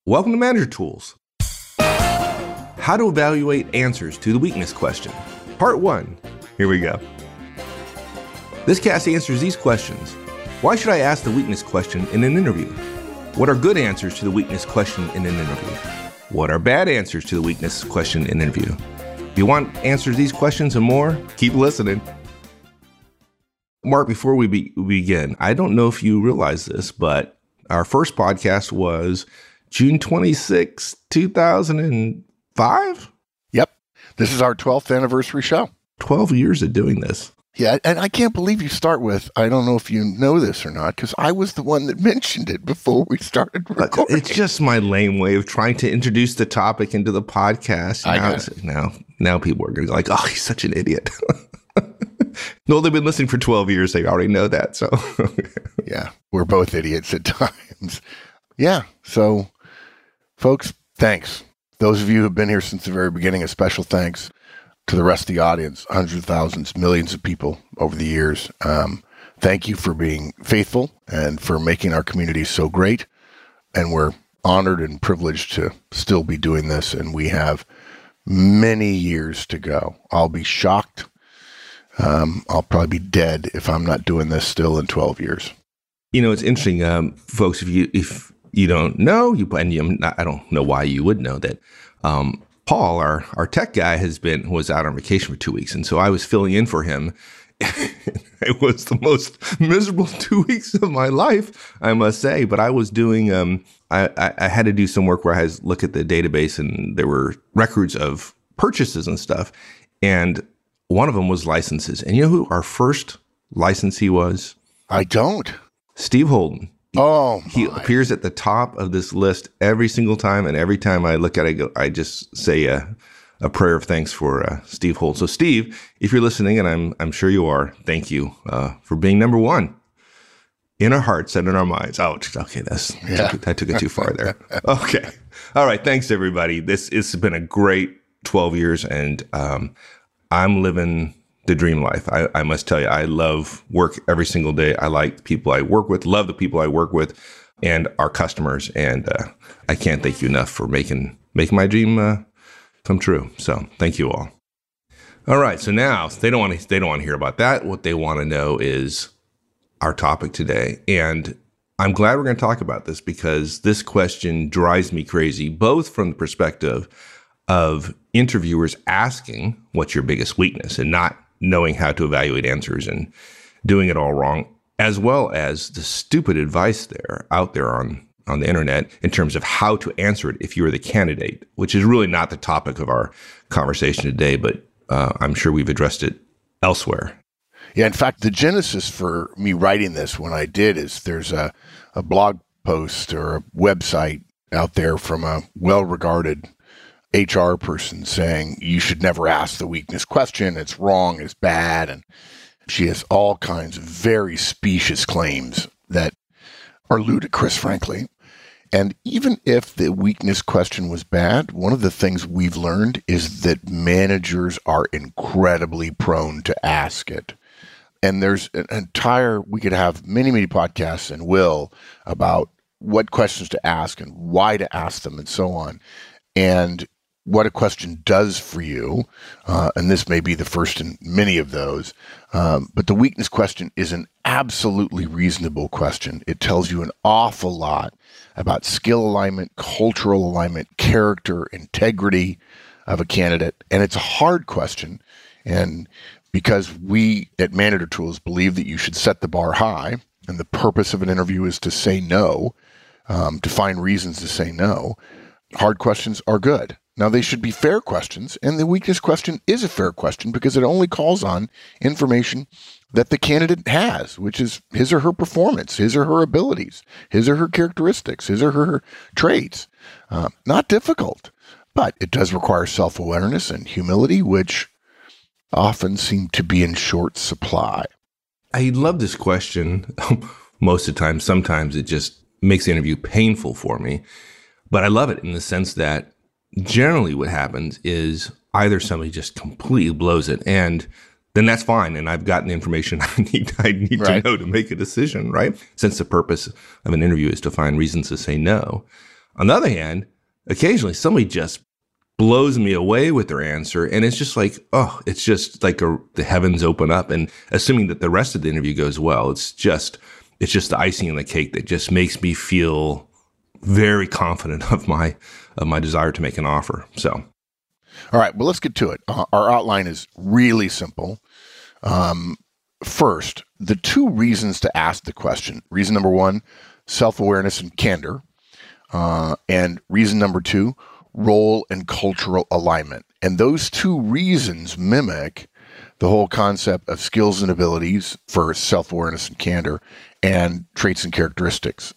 Welcome to Manager Tools. How to evaluate answers to the weakness question. Part 1. Here we go. This cast answers these questions. Why should I ask the weakness question in an interview? What are good answers to the weakness question in an interview? What are bad answers to the weakness question in an interview? If you want answers to these questions and more, keep listening. Mark, before we begin, I don't know if you realize this, but our first podcast was June 26, 2005? Yep. This is our 12th anniversary show. 12 years of doing this. Yeah, and I can't believe you start with, I don't know if you know this or not, because I was the one that mentioned it before we started recording. It's just my lame way of trying to introduce the topic into the podcast. Now people are going to be like, oh, he's such an idiot. No, they've been listening for 12 years. They already know that. So yeah, we're both idiots at times. Yeah, so folks, thanks. Those of you who have been here since the very beginning, a special thanks to the rest of the audience, hundreds of thousands, millions of people over the years. Thank you for being faithful and for making our community so great. And we're honored and privileged to still be doing this. And we have many years to go. I'll be shocked. I'll probably be dead if I'm not doing this still in 12 years. You know, it's interesting, folks, if you don't know, I don't know why you would know that. Paul, our tech guy, was out on vacation for 2 weeks, and so I was filling in for him. It was the most miserable 2 weeks of my life, I must say. But I was doing, I had to do some work where I had to look at the database, and there were records of purchases and stuff, and one of them was licenses. And you know who our first licensee was? I don't. Steve Holden. Oh, he appears at the top of this list every single time, and every time I look at it, I just say a prayer of thanks for Steve Holt. So, Steve, if you're listening, and I'm sure you are, thank you for being number one in our hearts and in our minds. Oh, okay, I took it too far there. Okay, all right. Thanks, everybody. It's been a great 12 years, and I'm living the dream life. I must tell you, I love work every single day. I like the people I work with, love the people I work with, and our customers. And I can't thank you enough for making my dream come true. So thank you all. All right. So now they don't want to hear about that. What they want to know is our topic today. And I'm glad we're going to talk about this because this question drives me crazy, both from the perspective of interviewers asking what's your biggest weakness and not knowing how to evaluate answers and doing it all wrong, as well as the stupid advice out there on the internet in terms of how to answer it if you're the candidate, which is really not the topic of our conversation today, but I'm sure we've addressed it elsewhere. Yeah, in fact, the genesis for me writing this when I did is there's a blog post or a website out there from a well-regarded HR person saying you should never ask the weakness question. It's wrong, it's bad. And she has all kinds of very specious claims that are ludicrous, frankly. And even if the weakness question was bad, one of the things we've learned is that managers are incredibly prone to ask it. And there's we could have many, many podcasts and will about what questions to ask and why to ask them and so on. And what a question does for you, and this may be the first in many of those, but the weakness question is an absolutely reasonable question. It tells you an awful lot about skill alignment, cultural alignment, character, integrity of a candidate, and it's a hard question. And because we at Manager Tools believe that you should set the bar high, and the purpose of an interview is to say no, to find reasons to say no, hard questions are good. Now, they should be fair questions, and the weakness question is a fair question because it only calls on information that the candidate has, which is his or her performance, his or her abilities, his or her characteristics, his or her traits. Not difficult, but it does require self-awareness and humility, which often seem to be in short supply. I love this question most of the time. Sometimes it just makes the interview painful for me, but I love it in the sense that generally what happens is either somebody just completely blows it, and then that's fine, and I've gotten the information I need right. to know to make a decision, right? Since the purpose of an interview is to find reasons to say no. On the other hand, occasionally somebody just blows me away with their answer. And it's just like, oh, it's just like the heavens open up. And assuming that the rest of the interview goes well, it's just the icing on the cake that just makes me feel very confident of my desire to make an offer. So, all right, well, let's get to it. Our outline is really simple. First, the two reasons to ask the question. Reason number one, self-awareness and candor. And reason number two, role and cultural alignment. And those two reasons mimic the whole concept of skills and abilities for self-awareness and candor, and traits and characteristics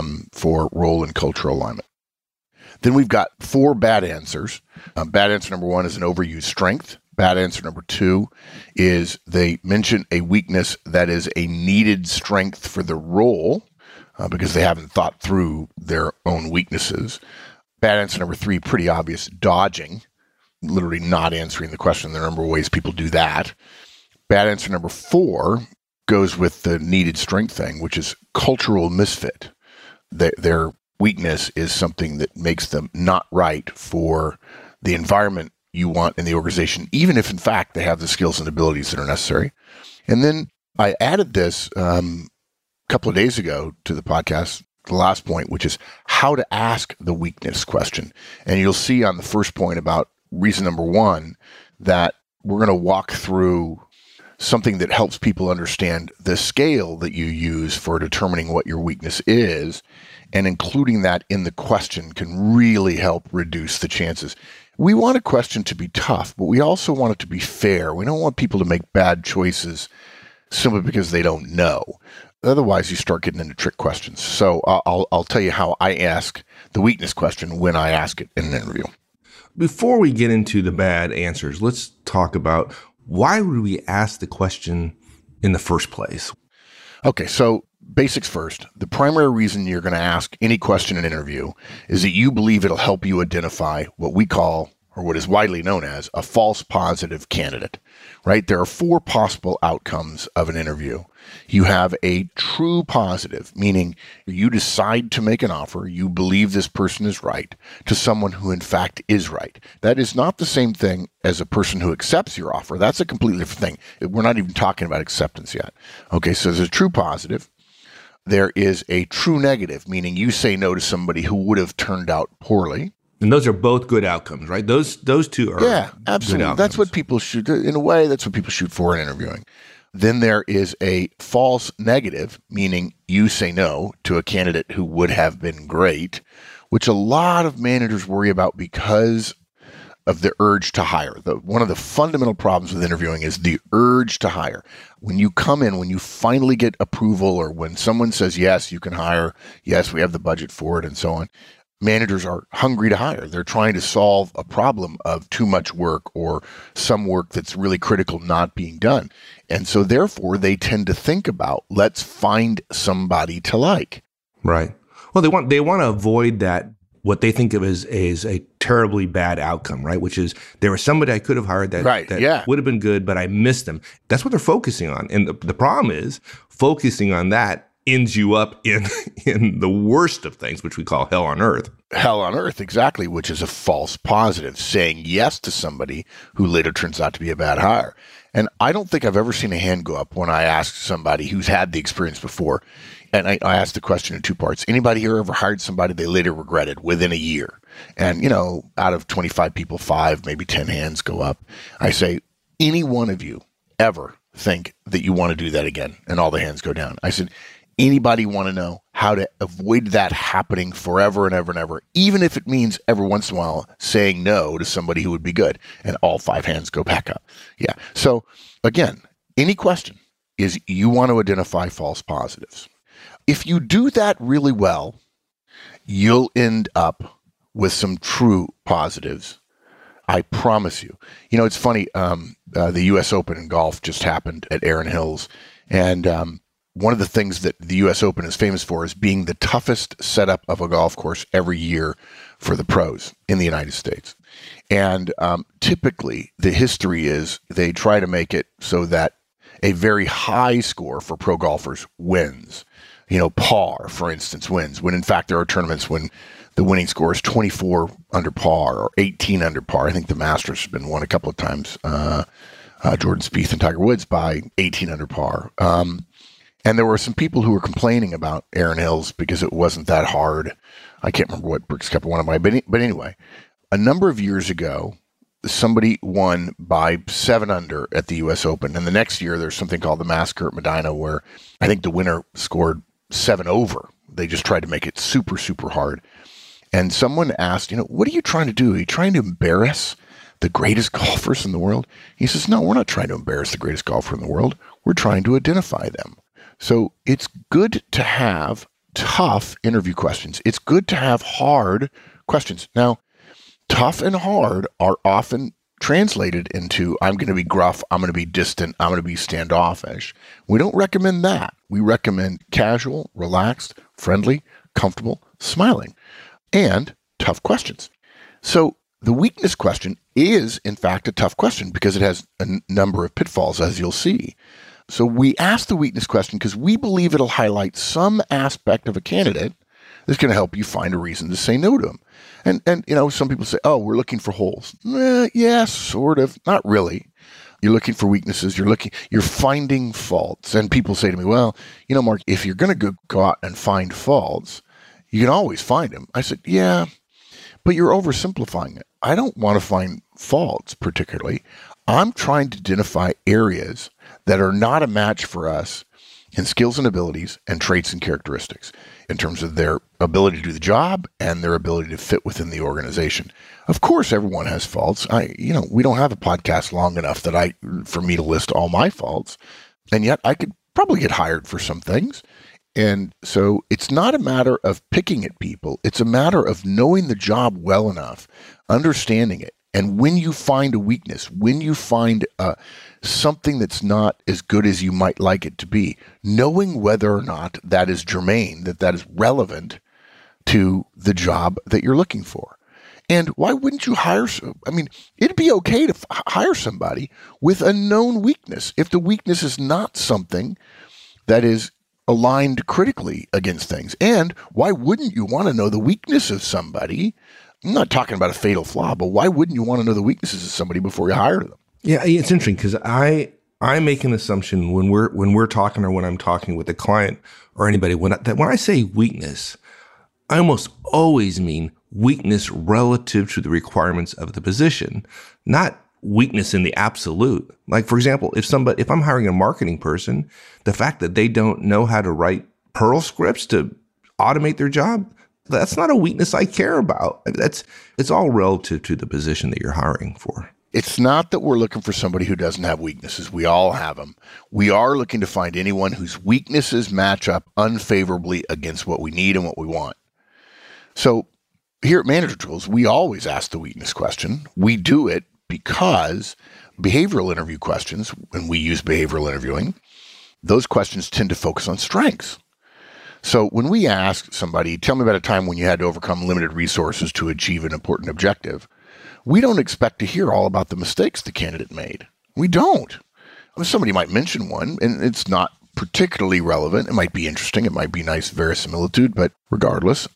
for role and cultural alignment. Then we've got 4 bad answers. Bad answer number 1 is an overused strength. Bad answer number 2 is they mention a weakness that is a needed strength for the role because they haven't thought through their own weaknesses. Bad answer number 3, pretty obvious, dodging, literally not answering the question. There are a number of ways people do that. Bad answer number 4 goes with the needed strength thing, which is cultural misfit. Their weakness is something that makes them not right for the environment you want in the organization, even if in fact they have the skills and abilities that are necessary. And then I added this a couple of days ago to the podcast, the last point, which is how to ask the weakness question. And you'll see on the first point about reason number 1 that we're going to walk through something that helps people understand the scale that you use for determining what your weakness is, and including that in the question can really help reduce the chances. We want a question to be tough, but we also want it to be fair. We don't want people to make bad choices simply because they don't know. Otherwise, you start getting into trick questions. So I'll tell you how I ask the weakness question when I ask it in an interview. Before we get into the bad answers, let's talk about why would we ask the question in the first place? Okay, so basics first. The primary reason you're going to ask any question in an interview is that you believe it'll help you identify what we call, or what is widely known as, a false positive candidate, right? There are 4 possible outcomes of an interview. You have a true positive, meaning you decide to make an offer, you believe this person is right, to someone who in fact is right. That is not the same thing as a person who accepts your offer. That's a completely different thing. We're not even talking about acceptance yet. Okay, so there's a true positive. There is a true negative, meaning you say no to somebody who would have turned out poorly. And those are both good outcomes, right? Those two are absolutely. That's what people shoot. In a way, that's what people shoot for in interviewing. Then there is a false negative, meaning you say no to a candidate who would have been great, which a lot of managers worry about because of the urge to hire. One of the fundamental problems with interviewing is the urge to hire. When you come in, when you finally get approval, or when someone says, yes, you can hire, yes, we have the budget for it, and so on, managers are hungry to hire. They're trying to solve a problem of too much work or some work that's really critical not being done. And so therefore they tend to think about, let's find somebody to like. Right. Well, they want to avoid that, what they think of as a terribly bad outcome, right? Which is there was somebody I could have hired that would have been good, but I missed them. That's what they're focusing on. And the problem is focusing on that ends you up in the worst of things, which we call hell on earth. Hell on earth, exactly, which is a false positive, saying yes to somebody who later turns out to be a bad hire. And I don't think I've ever seen a hand go up when I ask somebody who's had the experience before. And I asked the question in 2 parts. Anybody here ever hired somebody they later regretted within a year? And, out of 25 people, 5, maybe 10 hands go up. I say, any one of you ever think that you want to do that again? And all the hands go down. I said, anybody want to know how to avoid that happening forever and ever and ever, even if it means every once in a while saying no to somebody who would be good? And all 5 hands go back up. Yeah. So again, any question is you want to identify false positives. If you do that really well, you'll end up with some true positives. I promise you. It's funny. The U.S. Open in golf just happened at Erin Hills. And one of the things that the U.S. Open is famous for is being the toughest setup of a golf course every year for the pros in the United States. And typically, the history is they try to make it so that a very high score for pro golfers wins. Par, for instance, wins. When in fact there are tournaments when the winning score is 24 under par or 18 under par. I think the Masters has been won a couple of times, Jordan Spieth and Tiger Woods by 18 under par. And there were some people who were complaining about Erin Hills because it wasn't that hard. I can't remember what Brooks Koepka won by, but anyway, a number of years ago, somebody won by 7 under at the U.S. Open. And the next year, there's something called the Masters at Medina where I think the winner scored 7 over. They just tried to make it super, super hard. And someone asked, what are you trying to do? Are you trying to embarrass the greatest golfers in the world? He says, no, we're not trying to embarrass the greatest golfer in the world. We're trying to identify them. So it's good to have tough interview questions. It's good to have hard questions. Now, tough and hard are often translated into, I'm going to be gruff, I'm going to be distant, I'm going to be standoffish. We don't recommend that. We recommend casual, relaxed, friendly, comfortable, smiling, and tough questions. So the weakness question is, in fact, a tough question because it has a number of pitfalls, as you'll see. So we ask the weakness question because we believe it'll highlight some aspect of a candidate that's going to help you find a reason to say no to him. And some people say, oh, we're looking for holes. Yeah, sort of. Not really. You're looking for weaknesses. You're finding faults. And people say to me, well, Mark, if you're going to go out and find faults, you can always find them. I said, yeah, but you're oversimplifying it. I don't want to find faults particularly. I'm trying to identify areas that are not a match for us in skills and abilities and traits and characteristics in terms of their ability to do the job and their ability to fit within the organization. Of course, everyone has faults. We don't have a podcast long enough for me to list all my faults. And yet I could probably get hired for some things. And so it's not a matter of picking at people. It's a matter of knowing the job well enough, understanding it. And when you find a weakness, when you find something that's not as good as you might like it to be, knowing whether or not that is germane, that is relevant to the job that you're looking for. And why wouldn't you hire? It'd be okay to hire somebody with a known weakness if the weakness is not something that is aligned critically against things. And why wouldn't you want to know the weakness of somebody? I'm not talking about a fatal flaw, but why wouldn't you want to know the weaknesses of somebody before you hire them? Yeah, it's interesting because I make an assumption when we're talking or when I'm talking with a client or anybody when I say weakness, I almost always mean weakness relative to the requirements of the position, not weakness in the absolute. Like, for example, if I'm hiring a marketing person, the fact that they don't know how to write Perl scripts to automate their job, that's not a weakness I care about. It's all relative to the position that you're hiring for. It's not that we're looking for somebody who doesn't have weaknesses. We all have them. We are looking to find anyone whose weaknesses match up unfavorably against what we need and what we want. So here at Manager Tools, we always ask the weakness question. We do it because behavioral interview questions, when we use behavioral interviewing, those questions tend to focus on strengths. So when we ask somebody, tell me about a time when you had to overcome limited resources to achieve an important objective, we don't expect to hear all about the mistakes the candidate made. We don't. Somebody might mention one, and it's not particularly relevant. It might be interesting. It might be nice verisimilitude, but regardless.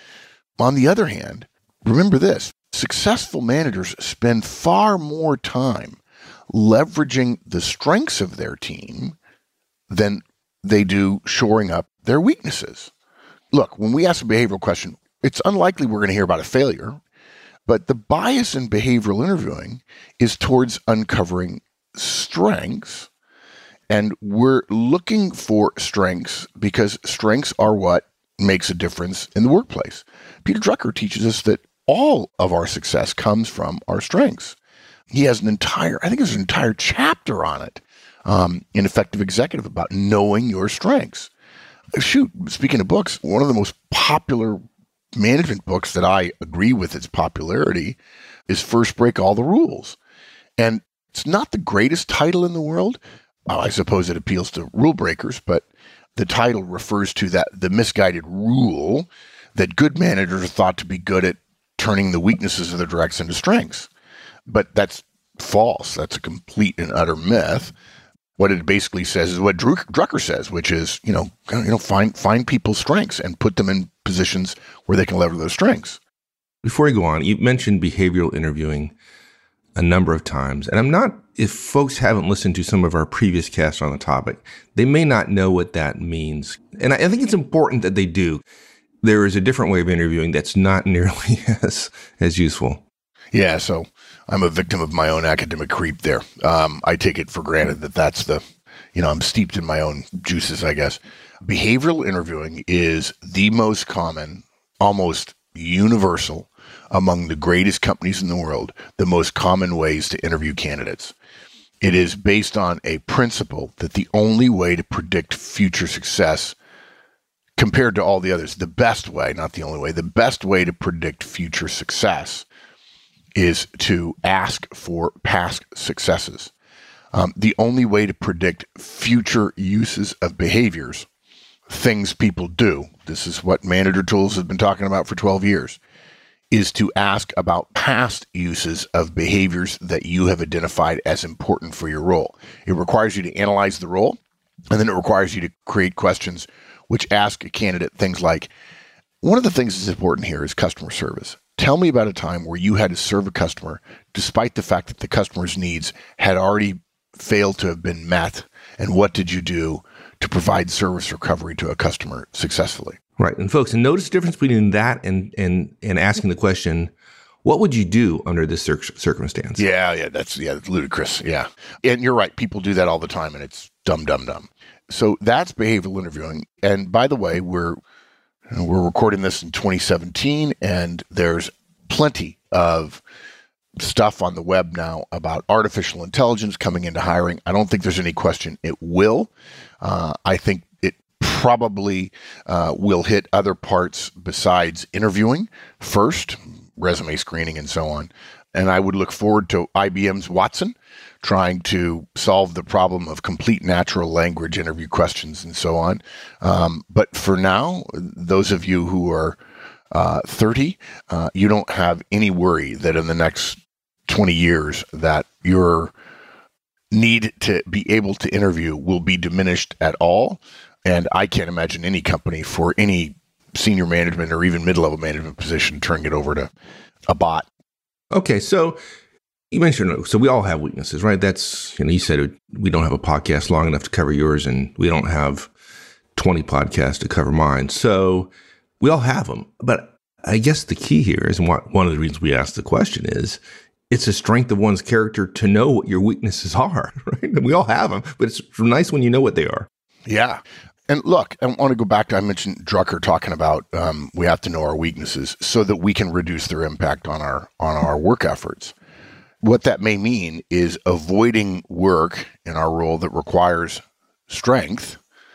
On the other hand, remember this. Successful managers spend far more time leveraging the strengths of their team than they do shoring up their weaknesses. Look, when we ask a behavioral question, it's unlikely we're going to hear about a failure, but the bias in behavioral interviewing is towards uncovering strengths, and we're looking for strengths because strengths are what makes a difference in the workplace. Peter Drucker teaches us that all of our success comes from our strengths. He has I think there's an entire chapter on it in Effective Executive about knowing your strengths. Shoot, speaking of books, one of the most popular management books that I agree with its popularity is First Break All the Rules. And it's not the greatest title in the world. I suppose it appeals to rule breakers, but the title refers to the misguided rule that good managers are thought to be good at turning the weaknesses of their directs into strengths. But that's false. That's a complete and utter myth. What it basically says is what Drucker says, which is, find people's strengths and put them in positions where they can lever those strengths. Before you go on, you mentioned behavioral interviewing a number of times. And if folks haven't listened to some of our previous casts on the topic, they may not know what that means. And I think it's important that they do. There is a different way of interviewing that's not nearly as useful. Yeah, so I'm a victim of my own academic creep there. I take it for granted that that's I'm steeped in my own juices, I guess. Behavioral interviewing is the most common, almost universal, among the greatest companies in the world, the most common ways to interview candidates. It is based on a principle that the only way to predict future success compared to all the others, the best way, not the only way, the best way to predict future success is to ask for past successes. The only way to predict future uses of behaviors, things people do, this is what Manager Tools has been talking about for 12 years, is to ask about past uses of behaviors that you have identified as important for your role. It requires you to analyze the role, and then it requires you to create questions which ask a candidate things like, one of the things that's important here is customer service. Tell me about a time where you had to serve a customer despite the fact that the customer's needs had already failed to have been met, and what did you do to provide service recovery to a customer successfully? Right. And folks, and notice the difference between that and asking the question, what would you do under this circumstance? Yeah, that's ludicrous. Yeah. And you're right. People do that all the time, and it's dumb. So that's behavioral interviewing. And by the way, we're recording this in 2017, and there's plenty of stuff on the web now about artificial intelligence coming into hiring. I don't think there's any question it will. I think it probably will hit other parts besides interviewing first, resume screening and so on. And I would look forward to IBM's Watson trying to solve the problem of complete natural language interview questions and so on. But for now, those of you who are 30, you don't have any worry that in the next 20 years that your need to be able to interview will be diminished at all. And I can't imagine any company for any senior management or even mid-level management position turning it over to a bot. Okay, so you mentioned, so we all have weaknesses, right? That's, you said we don't have a podcast long enough to cover yours, and we don't have 20 podcasts to cover mine. So we all have them. But I guess the key here is, and one of the reasons we asked the question is, it's a strength of one's character to know what your weaknesses are, right? We all have them, but it's nice when you know what they are. Yeah. And look, I want to go back to, I mentioned Drucker talking about we have to know our weaknesses so that we can reduce their impact on our work efforts. What that may mean is avoiding work in our role that requires strength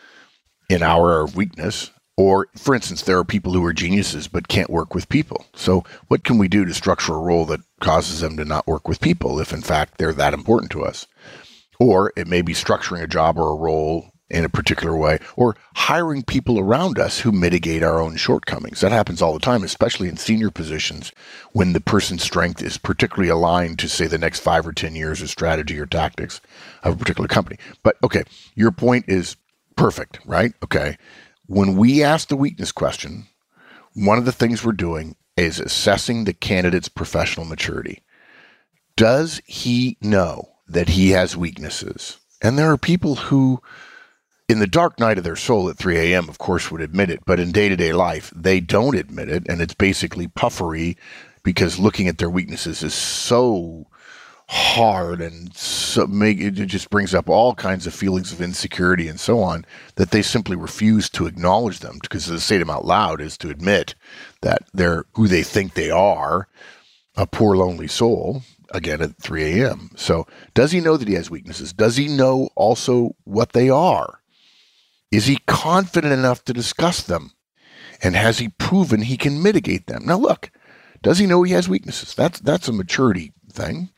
in our weakness. Or, for instance, there are people who are geniuses but can't work with people. So what can we do to structure a role that causes them to not work with people if, in fact, they're that important to us? Or it may be structuring a job or a role in a particular way, or hiring people around us who mitigate our own shortcomings. That happens all the time, especially in senior positions when the person's strength is particularly aligned to, say, the next 5 or 10 years of strategy or tactics of a particular company. But, okay, your point is perfect, right? Okay. When we ask the weakness question, one of the things we're doing is assessing the candidate's professional maturity. Does he know that he has weaknesses? And there are people who, in the dark night of their soul at 3 a.m., of course, would admit it, but in day-to-day life, they don't admit it, and it's basically puffery because looking at their weaknesses is so hard and it just brings up all kinds of feelings of insecurity and so on that they simply refuse to acknowledge them, because to say them out loud is to admit that they're who they think they are, a poor lonely soul, again at 3 a.m. So does he know that he has weaknesses? Does he know also what they are? Is he confident enough to discuss them? And has he proven he can mitigate them? Now look, does he know he has weaknesses? That's a maturity thing.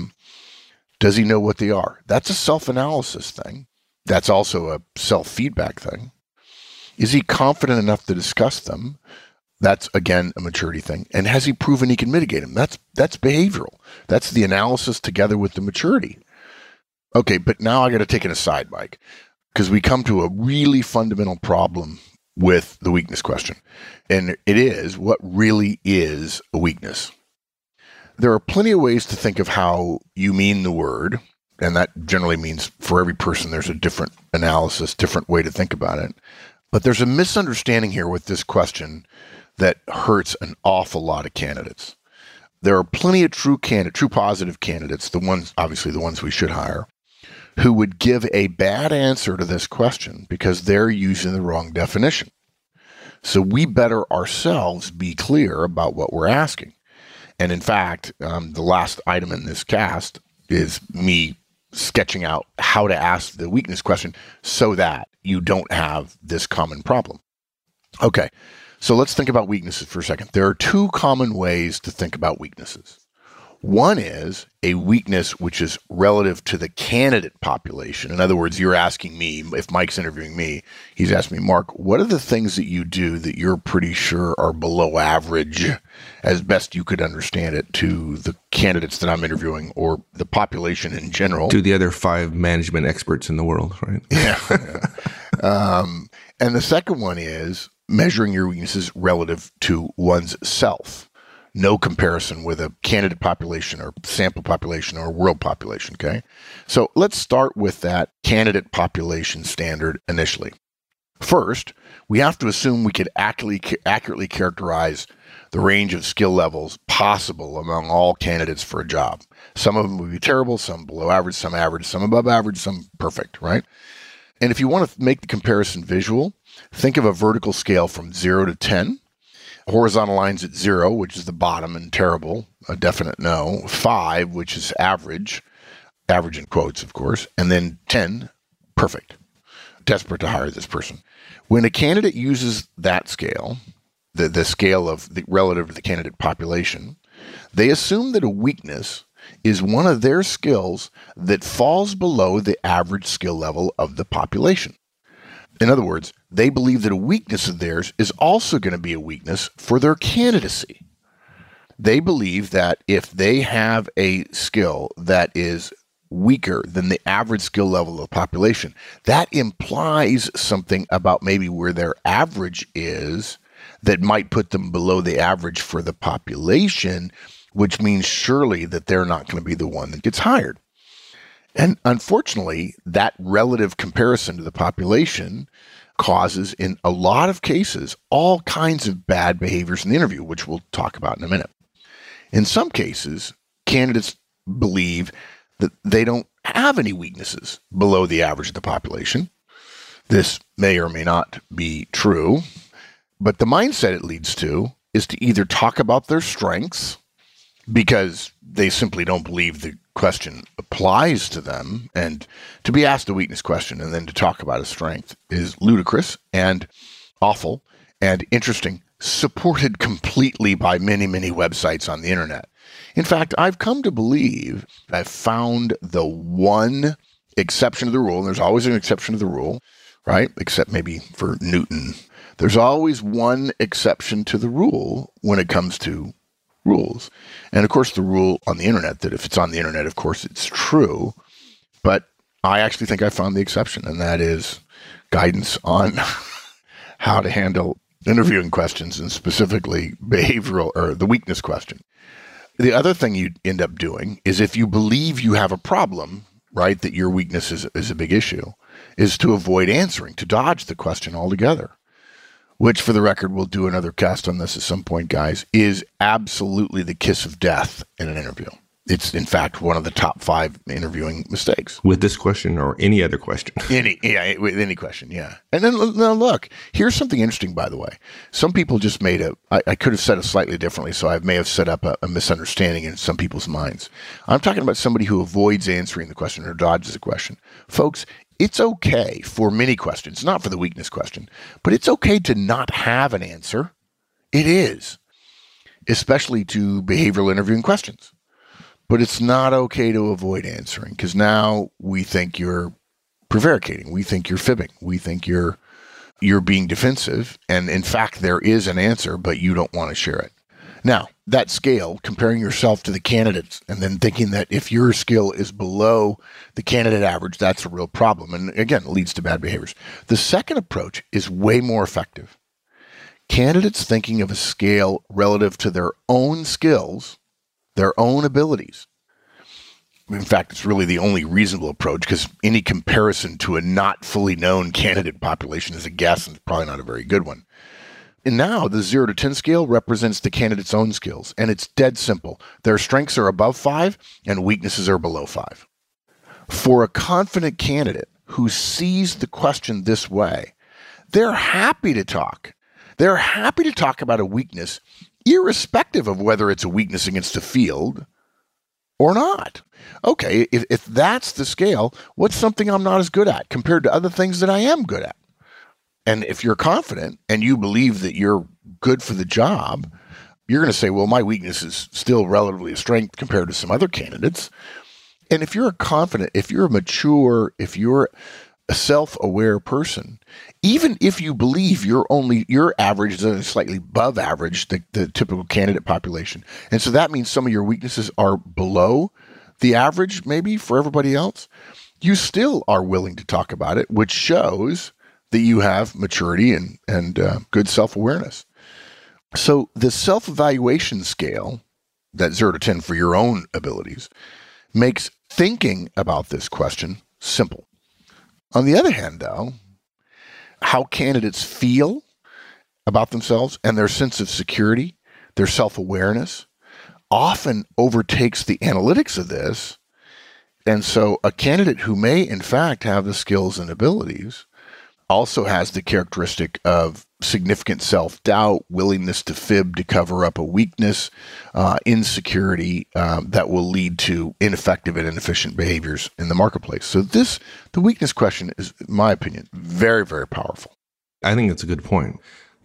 Does he know what they are? That's a self-analysis thing. That's also a self-feedback thing. Is he confident enough to discuss them? That's, again, a maturity thing. And has he proven he can mitigate them? That's behavioral. That's the analysis together with the maturity. Okay, but now I got to take an aside, Mike, because we come to a really fundamental problem with the weakness question. And it is, what really is a weakness? There are plenty of ways to think of how you mean the word, and that generally means for every person there's a different analysis, different way to think about it. But there's a misunderstanding here with this question that hurts an awful lot of candidates. There are plenty of true positive candidates, the ones we should hire, who would give a bad answer to this question because they're using the wrong definition. So we better ourselves be clear about what we're asking. And in fact, the last item in this cast is me sketching out how to ask the weakness question so that you don't have this common problem. Okay, so let's think about weaknesses for a second. There are two common ways to think about weaknesses. One is a weakness which is relative to the candidate population. In other words, you're asking me, if Mike's interviewing me, he's asking me, Mark, what are the things that you do that you're pretty sure are below average, as best you could understand it, to the candidates that I'm interviewing or the population in general? To the other 5 management experts in the world, right? Yeah. And the second one is measuring your weaknesses relative to one's self. No comparison with a candidate population or sample population or world population, okay? So let's start with that candidate population standard initially. First, we have to assume we could accurately characterize the range of skill levels possible among all candidates for a job. Some of them would be terrible, some below average, some above average, some perfect, right? And if you want to make the comparison visual, think of a vertical scale from 0 to 10. Horizontal lines at 0, which is the bottom and terrible, a definite no. 5, which is average in quotes, of course. And then 10, perfect. Desperate to hire this person. When a candidate uses that scale, the scale of the relative to the candidate population, they assume that a weakness is one of their skills that falls below the average skill level of the population. In other words, they believe that a weakness of theirs is also going to be a weakness for their candidacy. They believe that if they have a skill that is weaker than the average skill level of the population, that implies something about maybe where their average is that might put them below the average for the population, which means surely that they're not going to be the one that gets hired. And unfortunately, that relative comparison to the population causes, in a lot of cases, all kinds of bad behaviors in the interview, which we'll talk about in a minute. In some cases, candidates believe that they don't have any weaknesses below the average of the population. This may or may not be true, but the mindset it leads to is to either talk about their strengths because they simply don't believe the question applies to them, and to be asked a weakness question and then to talk about a strength is ludicrous and awful and interesting, supported completely by many, many websites on the internet. In fact, I've come to believe I've found the one exception to the rule, and there's always an exception to the rule, right? Except maybe for Newton. There's always one exception to the rule when it comes to rules. And of course, the rule on the internet that if it's on the internet, of course, it's true. But I actually think I found the exception, and that is guidance on how to handle interviewing questions, and specifically behavioral or the weakness question. The other thing you end up doing is, if you believe you have a problem, right, that your weakness is a big issue, is to avoid answering, to dodge the question altogether. Which, for the record, we'll do another cast on this at some point, guys, is absolutely the kiss of death in an interview. It's, in fact, one of the top 5 interviewing mistakes. With this question or any other question? With any question, yeah. And then, now look, here's something interesting, by the way. Some people just made I could have said it slightly differently, so I may have set up a misunderstanding in some people's minds. I'm talking about somebody who avoids answering the question or dodges the question. Folks, it's okay for many questions, not for the weakness question, but it's okay to not have an answer. It is, especially to behavioral interviewing questions. But it's not okay to avoid answering, because now we think you're prevaricating. We think you're fibbing. We think you're being defensive. And in fact, there is an answer, but you don't want to share it. Now, that scale, comparing yourself to the candidates and then thinking that if your skill is below the candidate average, that's a real problem. And again, it leads to bad behaviors. The second approach is way more effective. Candidates thinking of a scale relative to their own skills, their own abilities. In fact, it's really the only reasonable approach, because any comparison to a not fully known candidate population is a guess and it's probably not a very good one. And now the 0 to 10 scale represents the candidate's own skills, and it's dead simple. Their strengths are above 5 and weaknesses are below 5. For a confident candidate who sees the question this way, they're happy to talk. They're happy to talk about a weakness, irrespective of whether it's a weakness against the field or not. Okay, if that's the scale, what's something I'm not as good at compared to other things that I am good at? And if you're confident and you believe that you're good for the job, you're going to say, well, my weakness is still relatively a strength compared to some other candidates. And if you're confident, if you're mature, if you're a self-aware person, even if you believe your average is slightly above average, the typical candidate population, and so that means some of your weaknesses are below the average maybe for everybody else, you still are willing to talk about it, which shows that you have maturity and good self-awareness. So the self-evaluation scale, that 0 to 10 for your own abilities, makes thinking about this question simple. On the other hand, though, how candidates feel about themselves and their sense of security, their self-awareness, often overtakes the analytics of this. And so a candidate who may, in fact, have the skills and abilities also has the characteristic of significant self-doubt, willingness to fib to cover up a weakness, insecurity that will lead to ineffective and inefficient behaviors in the marketplace. So the weakness question is, in my opinion, very, very powerful. I think it's a good point.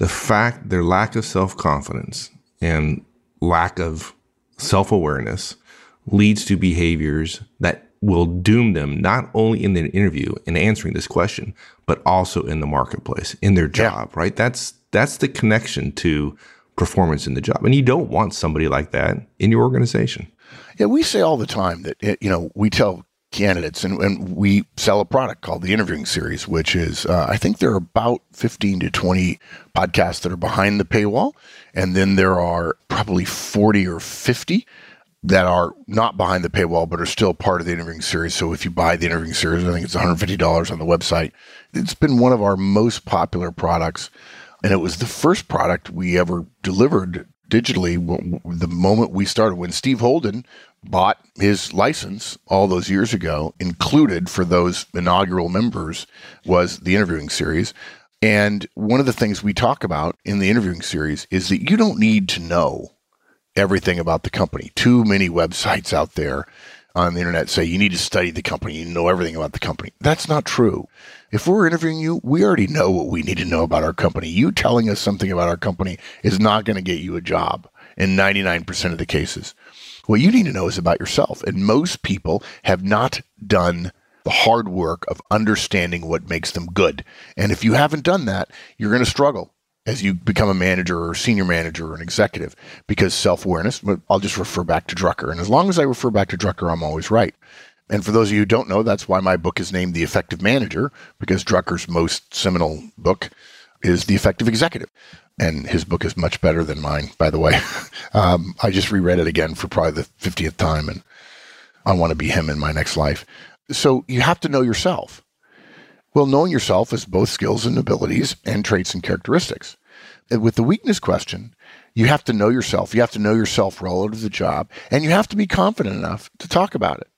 Their lack of self-confidence and lack of self-awareness leads to behaviors that will doom them not only in the interview in answering this question, but also in the marketplace, in their job, right? That's the connection to performance in the job. And you don't want somebody like that in your organization. Yeah, we say all the time that, we tell candidates, and we sell a product called the Interviewing Series, which is, I think there are about 15 to 20 podcasts that are behind the paywall. And then there are probably 40 or 50 that are not behind the paywall, but are still part of the Interviewing Series. So if you buy the Interviewing Series, I think it's $150 on the website. It's been one of our most popular products. And it was the first product we ever delivered digitally the moment we started. When Steve Holden bought his license all those years ago, included for those inaugural members was the Interviewing Series. And one of the things we talk about in the Interviewing Series is that you don't need to know everything about the company. Too many websites out there on the internet say you need to study the company, you know everything about the company. That's not true. If we're interviewing you, we already know what we need to know about our company. You telling us something about our company is not going to get you a job in 99% of the cases. What you need to know is about yourself. And most people have not done the hard work of understanding what makes them good. And if you haven't done that, you're going to struggle as you become a manager or senior manager or an executive, because self-awareness, I'll just refer back to Drucker. And as long as I refer back to Drucker, I'm always right. And for those of you who don't know, that's why my book is named The Effective Manager, because Drucker's most seminal book is The Effective Executive. And his book is much better than mine, by the way. I just reread it again for probably the 50th time, and I want to be him in my next life. So you have to know yourself. Well, knowing yourself is both skills and abilities and traits and characteristics. And with the weakness question, you have to know yourself. You have to know yourself relative to the job, and you have to be confident enough to talk about it.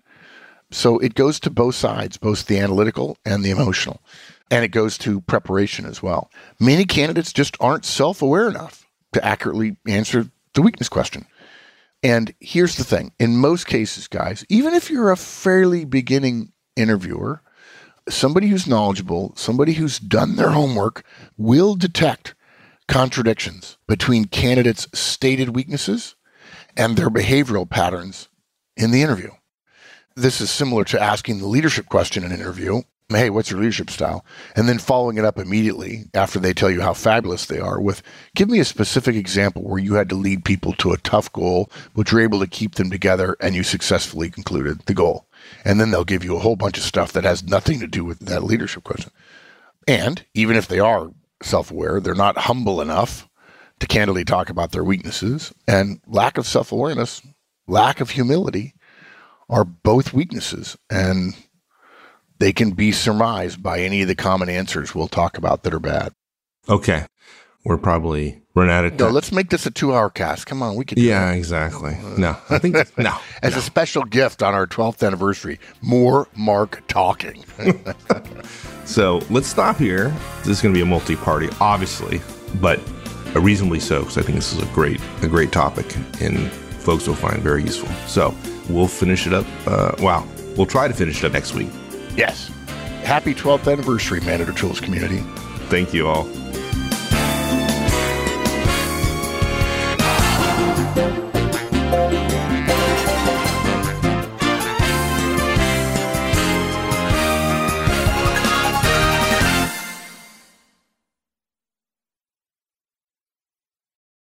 So it goes to both sides, both the analytical and the emotional. And it goes to preparation as well. Many candidates just aren't self-aware enough to accurately answer the weakness question. And here's the thing. In most cases, guys, even if you're a fairly beginning interviewer, somebody who's knowledgeable, somebody who's done their homework will detect contradictions between candidates' stated weaknesses and their behavioral patterns in the interview. This is similar to asking the leadership question in an interview hey, what's your leadership style? And then following it up immediately after they tell you how fabulous they are with, give me a specific example where you had to lead people to a tough goal, but you're able to keep them together and you successfully concluded the goal. And then they'll give you a whole bunch of stuff that has nothing to do with that leadership question. And even if they are self-aware, they're not humble enough to candidly talk about their weaknesses. And lack of self-awareness, lack of humility are both weaknesses. And they can be surmised by any of the common answers we'll talk about that are bad. Okay. We're probably run out of time. No, let's make this a 2-hour cast. Come on, we can do Yeah, that. Exactly. No, I think no. As a special gift on our 12th anniversary, more Mark talking. So let's stop here. This is going to be a multi-party, obviously, but reasonably so, because I think this is a great topic, and folks will find very useful. So we'll finish it up. We'll try to finish it up next week. Yes. Happy 12th anniversary, Manager Tools community. Thank you all.